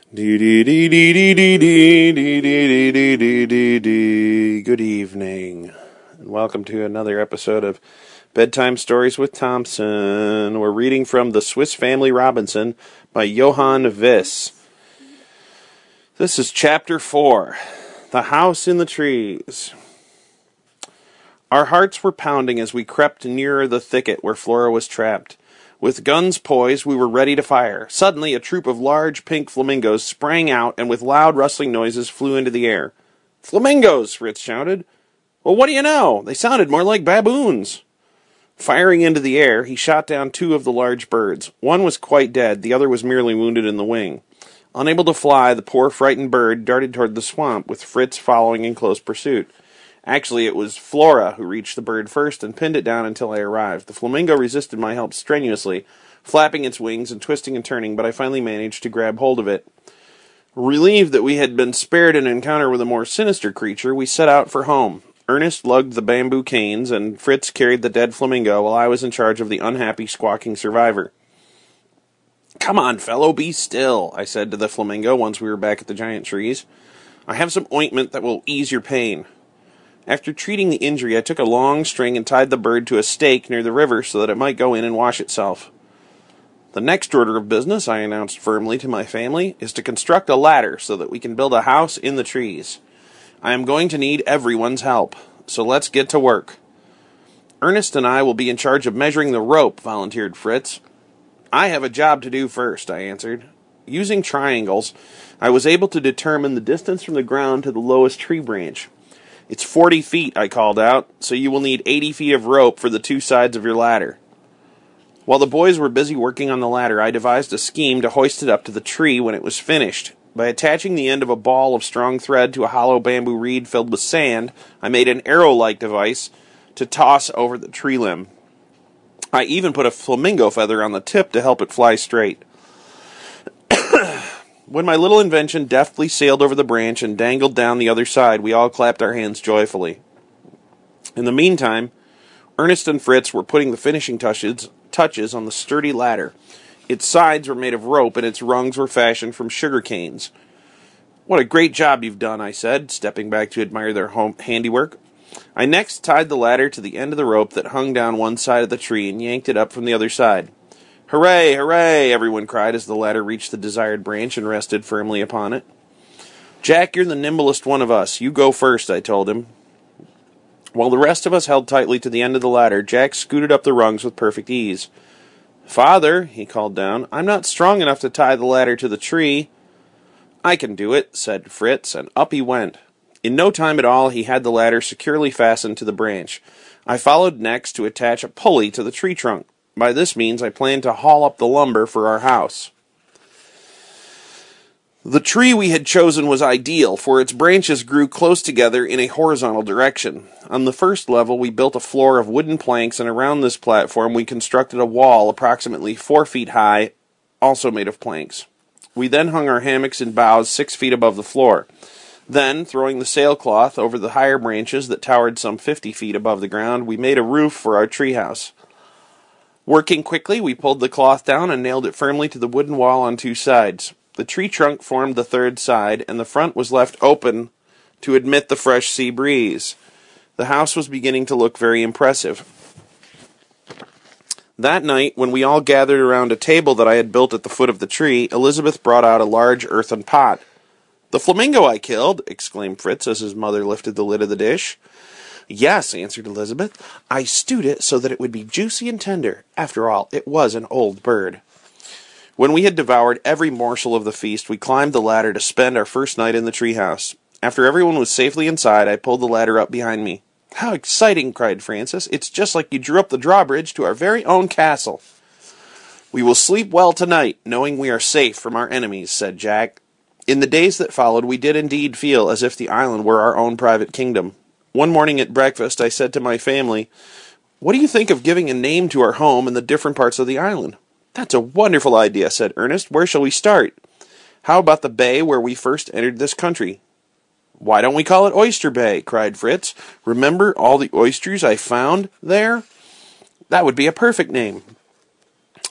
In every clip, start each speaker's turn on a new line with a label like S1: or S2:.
S1: Good evening, and welcome to another episode of Bedtime Stories with Thompson. We're reading from The Swiss Family Robinson by Johann Wyss. This is Chapter 4, The House in the Trees. Our hearts were pounding as we crept nearer the thicket where Flora was trapped. With guns poised, we were ready to fire. Suddenly, a troop of large pink flamingos sprang out and with loud rustling noises flew into the air. "Flamingos!" Fritz shouted. "Well, what do you know? They sounded more like baboons." Firing into the air, he shot down two of the large birds. One was quite dead, the other was merely wounded in the wing. Unable to fly, the poor frightened bird darted toward the swamp, with Fritz following in close pursuit. Actually, it was Flora who reached the bird first and pinned it down until I arrived. The flamingo resisted my help strenuously, flapping its wings and twisting and turning, but I finally managed to grab hold of it. Relieved that we had been spared an encounter with a more sinister creature, we set out for home. Ernest lugged the bamboo canes, and Fritz carried the dead flamingo while I was in charge of the unhappy, squawking survivor. "Come on, fellow, be still," I said to the flamingo once we were back at the giant trees. "I have some ointment that will ease your pain." After treating the injury, I took a long string and tied the bird to a stake near the river so that it might go in and wash itself. "The next order of business," I announced firmly to my family, "is to construct a ladder so that we can build a house in the trees. I am going to need everyone's help, so let's get to work." "Ernest and I will be in charge of measuring the rope," volunteered Fritz. "I have a job to do first," I answered. Using triangles, I was able to determine the distance from the ground to the lowest tree branch. "It's 40 feet, I called out, "so you will need 80 feet of rope for the two sides of your ladder." While the boys were busy working on the ladder, I devised a scheme to hoist it up to the tree when it was finished. By attaching the end of a ball of strong thread to a hollow bamboo reed filled with sand, I made an arrow-like device to toss over the tree limb. I even put a flamingo feather on the tip to help it fly straight. When my little invention deftly sailed over the branch and dangled down the other side, we all clapped our hands joyfully. In the meantime, Ernest and Fritz were putting the finishing touches on the sturdy ladder. Its sides were made of rope, and its rungs were fashioned from sugar canes. "What a great job you've done," I said, stepping back to admire their handiwork. I next tied the ladder to the end of the rope that hung down one side of the tree and yanked it up from the other side. "Hooray, hooray!" everyone cried as the ladder reached the desired branch and rested firmly upon it. "Jack, you're the nimblest one of us. You go first," I told him. While the rest of us held tightly to the end of the ladder, Jack scooted up the rungs with perfect ease. "Father," he called down, "I'm not strong enough to tie the ladder to the tree." "I can do it," said Fritz, and up he went. In no time at all, he had the ladder securely fastened to the branch. I followed next to attach a pulley to the tree trunk. By this means, I planned to haul up the lumber for our house. The tree we had chosen was ideal, for its branches grew close together in a horizontal direction. On the first level, we built a floor of wooden planks, and around this platform we constructed a wall approximately 4 feet high, also made of planks. We then hung our hammocks in boughs 6 feet above the floor. Then, throwing the sailcloth over the higher branches that towered some 50 feet above the ground, we made a roof for our treehouse. Working quickly, we pulled the cloth down and nailed it firmly to the wooden wall on two sides. The tree trunk formed the third side, and the front was left open to admit the fresh sea breeze. The house was beginning to look very impressive. That night, when we all gathered around a table that I had built at the foot of the tree, Elizabeth brought out a large earthen pot. "The flamingo I killed!" exclaimed Fritz as his mother lifted the lid of the dish. "Yes," answered Elizabeth. "I stewed it so that it would be juicy and tender. After all, it was an old bird." When we had devoured every morsel of the feast, we climbed the ladder to spend our first night in the treehouse. After everyone was safely inside, I pulled the ladder up behind me. "How exciting!" cried Francis. "It's just like you drew up the drawbridge to our very own castle." "We will sleep well tonight, knowing we are safe from our enemies," said Jack. In the days that followed, we did indeed feel as if the island were our own private kingdom. One morning at breakfast, I said to my family, "What do you think of giving a name to our home in the different parts of the island?" "That's a wonderful idea," said Ernest. "Where shall we start?" "How about the bay where we first entered this country?" "Why don't we call it Oyster Bay?" cried Fritz. "Remember all the oysters I found there?" "That would be a perfect name."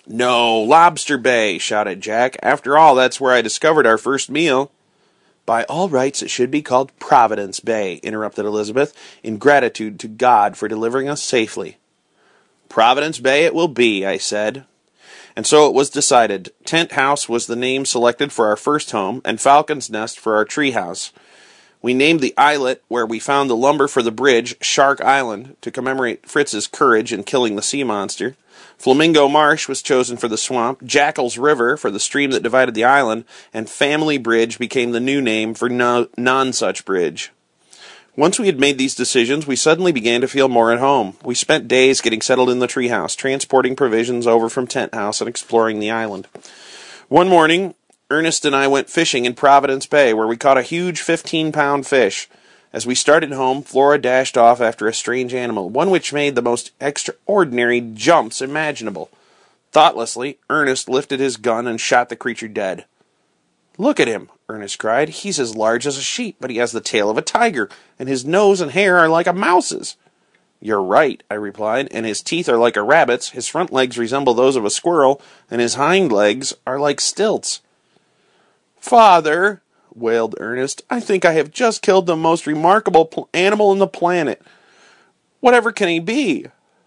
S1: No, Lobster Bay, shouted Jack. After all, that's where I discovered our first meal. By all rights, it should be called Providence Bay, interrupted Elizabeth, in gratitude to God for delivering us safely. Providence Bay it will be, I said. And so it was decided. Tent House was the name selected for our first home, and Falcon's Nest for our tree house. We named the islet where we found the lumber for the bridge Shark Island to commemorate Fritz's courage in killing the sea monster. Flamingo Marsh was chosen for the swamp, Jackal's River for the stream that divided the island, and Family Bridge became the new name for Nonsuch Bridge. Once we had made these decisions, we suddenly began to feel more at home. We spent days getting settled in the treehouse, transporting provisions over from Tent House and exploring the island. One morning, Ernest and I went fishing in Providence Bay, where we caught a huge 15-pound fish. As we started home, Flora dashed off after a strange animal, one which made the most extraordinary jumps imaginable. Thoughtlessly, Ernest lifted his gun and shot the creature dead. Look at him, Ernest cried. He's as large as a sheep, but he has the tail of a tiger, and his nose and hair are like a mouse's. You're right, I replied, and his teeth are like a rabbit's, his front legs resemble those of a squirrel, and his hind legs are like stilts. Father, wailed Ernest, I think I have just killed the most remarkable animal on the planet. Whatever can he be?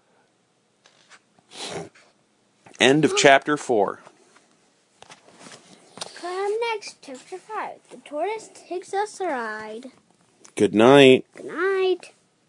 S1: End of chapter 4.
S2: Come next, chapter 5. The tortoise takes us a ride.
S1: Good night.
S2: Good night.